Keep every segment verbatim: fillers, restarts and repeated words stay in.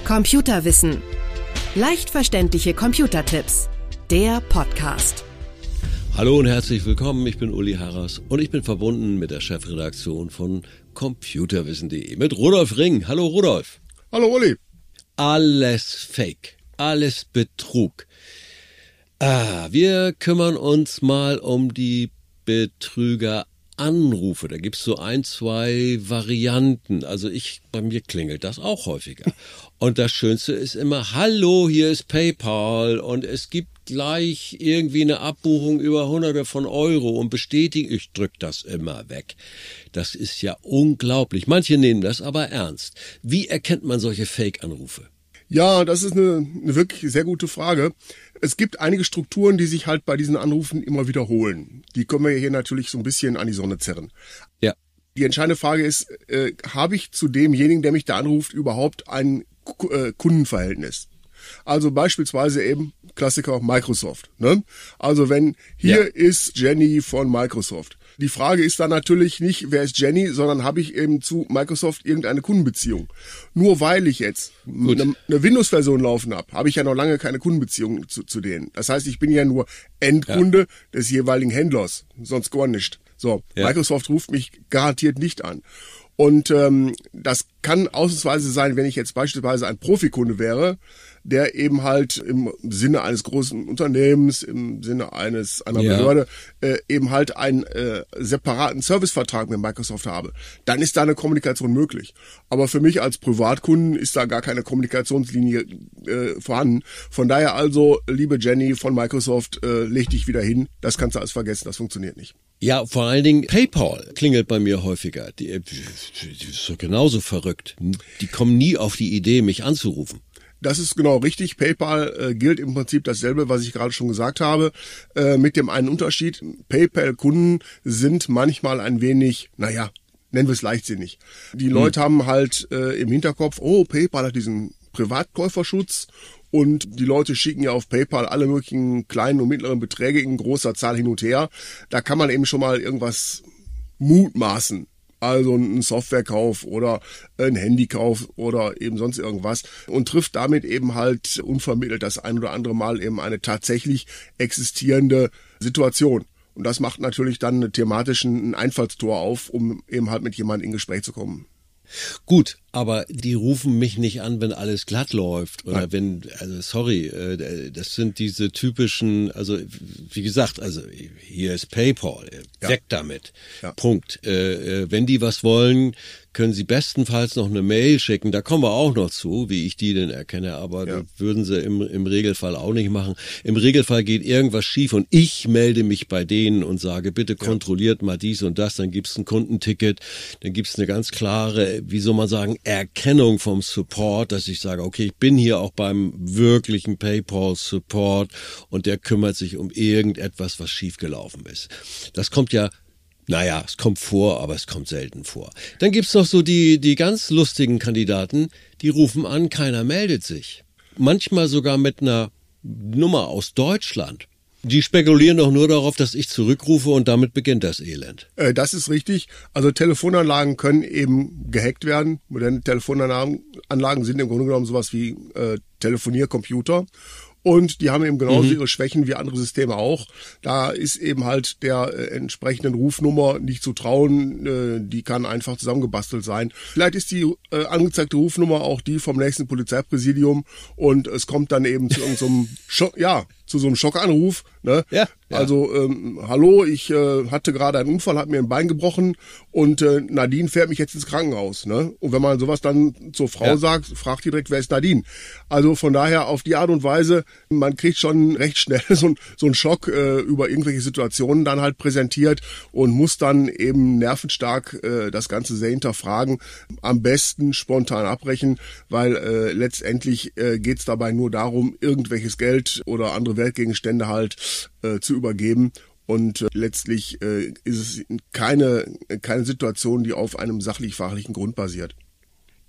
Computerwissen. Leicht verständliche Computertipps. Der Podcast. Hallo und herzlich willkommen, ich bin Uli Harras und ich bin verbunden mit der Chefredaktion von computerwissen punkt de mit Rudolf Ring. Hallo Rudolf. Hallo Uli. Alles Fake, alles Betrug. Ah, wir kümmern uns mal um die Betrügeranrufe. Da gibt's so ein, zwei Varianten. Also ich, bei mir klingelt das auch häufiger. Und das Schönste ist immer, hallo, hier ist PayPal und es gibt gleich irgendwie eine Abbuchung über Hunderte von Euro und bestätigen, ich drück das immer weg. Das ist ja unglaublich. Manche nehmen das aber ernst. Wie erkennt man solche Fake-Anrufe? Ja, das ist eine, eine wirklich sehr gute Frage. Es gibt einige Strukturen, die sich halt bei diesen Anrufen immer wiederholen. Die können wir hier natürlich so ein bisschen an die Sonne zerren. Ja. Die entscheidende Frage ist, äh, habe ich zu demjenigen, der mich da anruft, überhaupt ein äh, Kundenverhältnis? Also beispielsweise eben Klassiker Microsoft. Ne? Also wenn hier ja. ist Jenny von Microsoft. Die Frage ist dann natürlich nicht, wer ist Jenny, sondern habe ich eben zu Microsoft irgendeine Kundenbeziehung. Nur weil ich jetzt eine, eine Windows-Version laufen habe, habe ich ja noch lange keine Kundenbeziehung zu, zu denen. Das heißt, ich bin ja nur Endkunde ja. des jeweiligen Händlers, sonst gar nicht. So, ja. Microsoft ruft mich garantiert nicht an. Und ähm, das kann ausnahmsweise sein, wenn ich jetzt beispielsweise ein Profikunde wäre, der eben halt im Sinne eines großen Unternehmens, im Sinne eines einer ja. Behörde äh, eben halt einen äh, separaten Servicevertrag mit Microsoft habe. Dann ist da eine Kommunikation möglich. Aber für mich als Privatkunden ist da gar keine Kommunikationslinie äh, vorhanden. Von daher also, liebe Jenny von Microsoft, äh, leg dich wieder hin. Das kannst du alles vergessen, das funktioniert nicht. Ja, vor allen Dingen PayPal klingelt bei mir häufiger. Die, die ist so genauso verrückt. Die kommen nie auf die Idee, mich anzurufen. Das ist genau richtig. PayPal äh, gilt im Prinzip dasselbe, was ich gerade schon gesagt habe, äh, mit dem einen Unterschied. PayPal-Kunden sind manchmal ein wenig, naja, nennen wir es leichtsinnig. Die hm. Leute haben halt äh, im Hinterkopf, oh, PayPal hat diesen Privatkäuferschutz und die Leute schicken ja auf PayPal alle möglichen kleinen und mittleren Beträge in großer Zahl hin und her. Da kann man eben schon mal irgendwas mutmaßen. Also ein Softwarekauf oder ein Handykauf oder eben sonst irgendwas und trifft damit eben halt unvermittelt das ein oder andere Mal eben eine tatsächlich existierende Situation. Und das macht natürlich dann thematisch ein Einfallstor auf, um eben halt mit jemandem in Gespräch zu kommen. Gut, aber die rufen mich nicht an, wenn alles glatt läuft oder Nein. wenn, also sorry, das sind diese typischen, also wie gesagt, also hier ist PayPal, ja. weg damit, ja. Punkt. Wenn die was wollen, können sie bestenfalls noch eine Mail schicken, da kommen wir auch noch zu, wie ich die denn erkenne, aber ja. das würden sie im, im Regelfall auch nicht machen. Im Regelfall geht irgendwas schief und ich melde mich bei denen und sage, bitte kontrolliert ja. mal dies und das, dann gibt's ein Kundenticket, dann gibt's eine ganz klare, wie soll man sagen, Erkennung vom Support, dass ich sage, okay, ich bin hier auch beim wirklichen PayPal-Support und der kümmert sich um irgendetwas, was schiefgelaufen ist. Das kommt ja Naja, es kommt vor, aber es kommt selten vor. Dann gibt's noch so die, die ganz lustigen Kandidaten, die rufen an, keiner meldet sich. Manchmal sogar mit einer Nummer aus Deutschland. Die spekulieren doch nur darauf, dass ich zurückrufe und damit beginnt das Elend. Äh, das ist richtig. Also Telefonanlagen können eben gehackt werden. Moderne Telefonanlagen Anlagen sind im Grunde genommen sowas wie äh, Telefoniercomputer. Und die haben eben genauso mhm. ihre Schwächen wie andere Systeme auch. Da ist eben halt der äh, entsprechenden Rufnummer nicht zu trauen. Äh, die kann einfach zusammengebastelt sein. Vielleicht ist die äh, angezeigte Rufnummer auch die vom nächsten Polizeipräsidium und es kommt dann eben zu irgendeinem Schock, ja, zu so einem Schockanruf. Ne? Ja, ja. Also, ähm, hallo, ich äh, hatte gerade einen Unfall, habe mir ein Bein gebrochen und äh, Nadine fährt mich jetzt ins Krankenhaus. Ne? Und wenn man sowas dann zur Frau ja. sagt, fragt die direkt, wer ist Nadine? Also von daher auf die Art und Weise, man kriegt schon recht schnell so, ein, so einen Schock äh, über irgendwelche Situationen dann halt präsentiert und muss dann eben nervenstark äh, das Ganze sehr hinterfragen. Am besten spontan abbrechen, weil äh, letztendlich äh, geht es dabei nur darum, irgendwelches Geld oder andere Wertgegenstände halt äh, zu übergeben. Und äh, letztlich äh, ist es keine, keine Situation, die auf einem sachlich-fachlichen Grund basiert. Ja,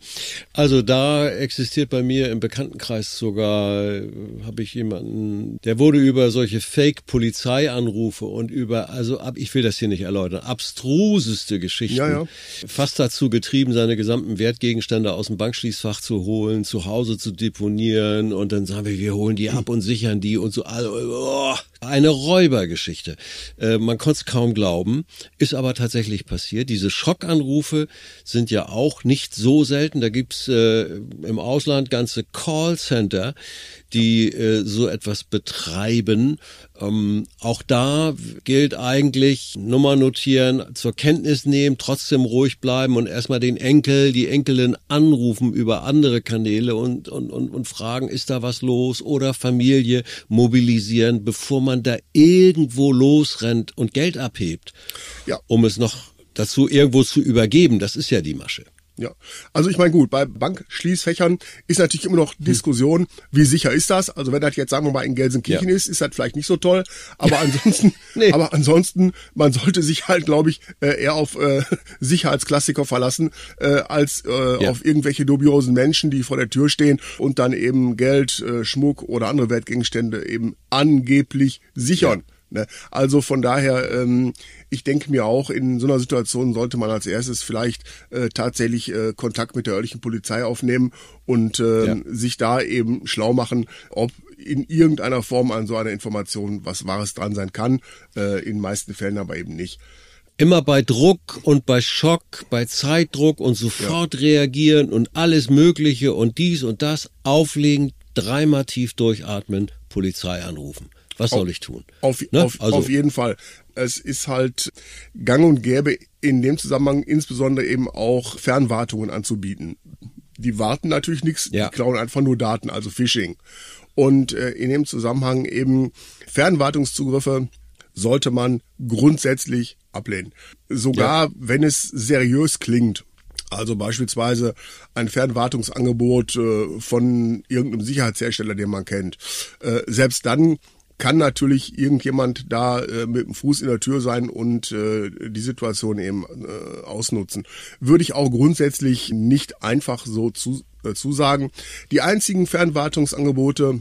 Also da existiert bei mir im Bekanntenkreis sogar, äh, habe ich jemanden, der wurde über solche Fake-Polizeianrufe und über, also ab, ich will das hier nicht erläutern, abstruseste Geschichten, ja, ja. fast dazu getrieben, seine gesamten Wertgegenstände aus dem Bankschließfach zu holen, zu Hause zu deponieren und dann sagen wir, wir holen die ab und sichern die und so. Also, oh, eine Räubergeschichte. Äh, man konnte es kaum glauben, ist aber tatsächlich passiert. Diese Schockanrufe sind ja auch nicht so selten. Da gibt's äh, im Ausland ganze Callcenter, die äh, so etwas betreiben. Ähm, auch da gilt eigentlich Nummer notieren, zur Kenntnis nehmen, trotzdem ruhig bleiben und erstmal den Enkel, die Enkelin anrufen über andere Kanäle und, und, und, und fragen, ist da was los, oder Familie mobilisieren, bevor man da irgendwo losrennt und Geld abhebt, ja. um es noch dazu irgendwo zu übergeben. Das ist ja die Masche. Ja, also ich meine, gut, bei Bankschließfächern ist natürlich immer noch Diskussion, wie sicher ist das? Also wenn das jetzt, sagen wir mal, in Gelsenkirchen ja. ist, ist das vielleicht nicht so toll, aber ansonsten, nee. aber ansonsten, man sollte sich halt, glaube ich, eher auf äh, Sicherheitsklassiker verlassen, äh, als äh, ja. auf irgendwelche dubiosen Menschen, die vor der Tür stehen und dann eben Geld, äh, Schmuck oder andere Wertgegenstände eben angeblich sichern. Ja. Also von daher, ähm, ich denke mir auch, in so einer Situation sollte man als erstes vielleicht äh, tatsächlich äh, Kontakt mit der örtlichen Polizei aufnehmen und äh, ja. sich da eben schlau machen, ob in irgendeiner Form an so einer Information was Wahres dran sein kann. Äh, in den meisten Fällen aber eben nicht. Immer bei Druck und bei Schock, bei Zeitdruck und sofort ja. reagieren und alles Mögliche und dies und das auflegen, dreimal tief durchatmen, Polizei anrufen. Was soll ich tun? Auf, ne? auf, also. auf jeden Fall. Es ist halt gang und gäbe, in dem Zusammenhang insbesondere eben auch Fernwartungen anzubieten. Die warten natürlich nichts, ja. die klauen einfach nur Daten, also Phishing. Und äh, in dem Zusammenhang eben Fernwartungszugriffe sollte man grundsätzlich ablehnen. Sogar ja. wenn es seriös klingt. Also beispielsweise ein Fernwartungsangebot äh, von irgendeinem Sicherheitshersteller, den man kennt. Äh, selbst dann kann natürlich irgendjemand da äh, mit dem Fuß in der Tür sein und äh, die Situation eben äh, ausnutzen. Würde ich auch grundsätzlich nicht einfach so zu, äh, zusagen. Die einzigen Fernwartungsangebote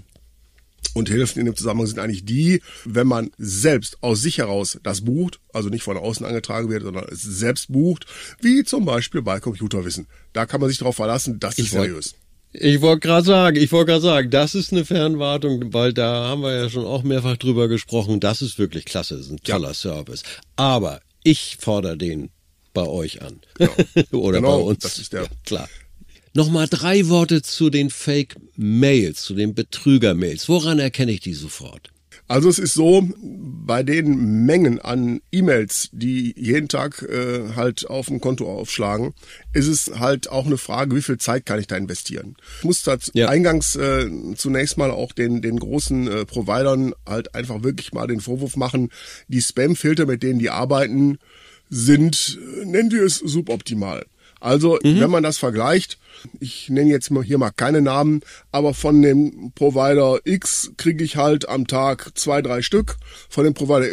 und Hilfen in dem Zusammenhang sind eigentlich die, wenn man selbst aus sich heraus das bucht, also nicht von außen angetragen wird, sondern es selbst bucht, wie zum Beispiel bei Computerwissen. Da kann man sich darauf verlassen, das ist seriös. Ich wollte gerade sagen, ich wollte gerade sagen, das ist eine Fernwartung, weil da haben wir ja schon auch mehrfach drüber gesprochen. Das ist wirklich klasse, das ist ein toller ja. Service. Aber ich fordere den bei euch an. Genau. Oder genau, bei uns. Das ist der. Ja, klar. Nochmal drei Worte zu den Fake-Mails, zu den Betrüger-Mails. Woran erkenne ich die sofort? Also es ist so, bei den Mengen an E-Mails, die jeden Tag äh, halt auf dem Konto aufschlagen, ist es halt auch eine Frage, wie viel Zeit kann ich da investieren. Ich muss da ja. eingangs äh, zunächst mal auch den den großen äh, Providern halt einfach wirklich mal den Vorwurf machen, die Spam-Filter, mit denen die arbeiten, sind, nennen wir es, suboptimal. Also mhm. wenn man das vergleicht, ich nenne jetzt mal hier mal keine Namen, aber von dem Provider X kriege ich halt am Tag zwei, drei Stück, von dem Provider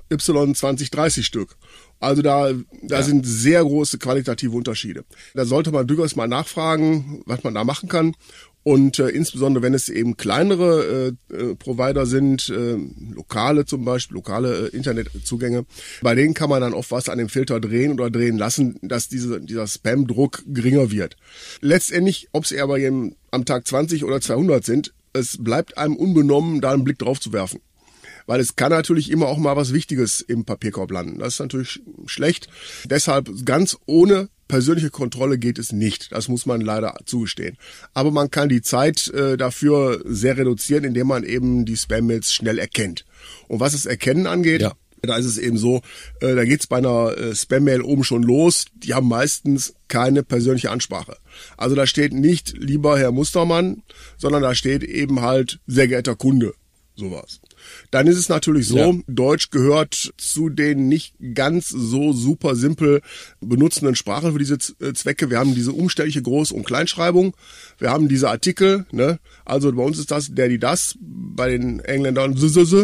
Y zwanzig, dreißig Stück. Also da, da ja. sind sehr große qualitative Unterschiede. Da sollte man durchaus mal nachfragen, was man da machen kann. Und äh, insbesondere, wenn es eben kleinere äh, äh, Provider sind, äh, lokale zum Beispiel, lokale äh, Internetzugänge, bei denen kann man dann oft was an dem Filter drehen oder drehen lassen, dass diese, dieser Spam-Druck geringer wird. Letztendlich, ob es aber eben am Tag zwanzig oder zweihundert sind, es bleibt einem unbenommen, da einen Blick drauf zu werfen. Weil es kann natürlich immer auch mal was Wichtiges im Papierkorb landen. Das ist natürlich schlecht. Deshalb ganz ohne persönliche Kontrolle geht es nicht. Das muss man leider zugestehen. Aber man kann die Zeit äh, dafür sehr reduzieren, indem man eben die Spam-Mails schnell erkennt. Und was das Erkennen angeht, ja. da ist es eben so, äh, da geht's bei einer äh, Spam-Mail oben schon los. Die haben meistens keine persönliche Ansprache. Also da steht nicht, lieber Herr Mustermann, sondern da steht eben halt, sehr geehrter Kunde, sowas. Dann ist es natürlich so, ja. Deutsch gehört zu den nicht ganz so super simpel benutzenden Sprachen für diese Zwecke. Wir haben diese umständliche Groß- und Kleinschreibung. Wir haben diese Artikel, ne? Also bei uns ist das der, die, das. Bei den Engländern s, s, s.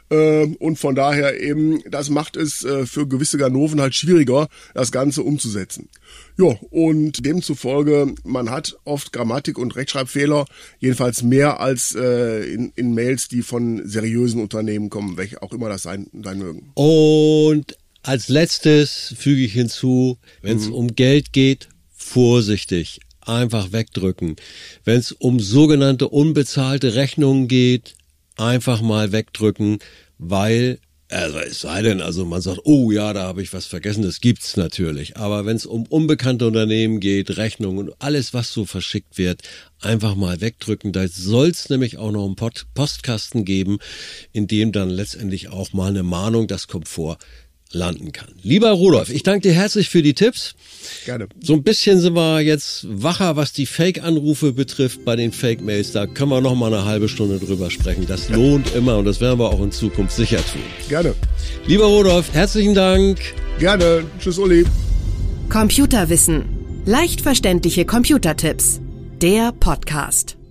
Äh, und von daher eben, das macht es äh, für gewisse Ganoven halt schwieriger, das Ganze umzusetzen. Ja, und demzufolge, man hat oft Grammatik- und Rechtschreibfehler, jedenfalls mehr als äh, in, in Mails, die von seriösen Unternehmen kommen, welche auch immer das sein, sein mögen. Und als letztes füge ich hinzu, wenn es mhm. um Geld geht, vorsichtig, einfach wegdrücken. Wenn es um sogenannte unbezahlte Rechnungen geht, einfach mal wegdrücken, weil, also es sei denn, also man sagt, oh ja, da habe ich was vergessen, das gibt's natürlich. Aber wenn es um unbekannte Unternehmen geht, Rechnungen und alles, was so verschickt wird, einfach mal wegdrücken. Da soll es nämlich auch noch einen Pod- Postkasten geben, in dem dann letztendlich auch mal eine Mahnung, das kommt vor, landen kann. Lieber Rudolf, ich danke dir herzlich für die Tipps. Gerne. So ein bisschen sind wir jetzt wacher, was die Fake-Anrufe betrifft bei den Fake-Mails. Da können wir noch mal eine halbe Stunde drüber sprechen. Das ja. lohnt immer und das werden wir auch in Zukunft sicher tun. Gerne. Lieber Rudolf, herzlichen Dank. Gerne. Tschüss, Uli. Computerwissen. Leicht verständliche Computertipps. Der Podcast.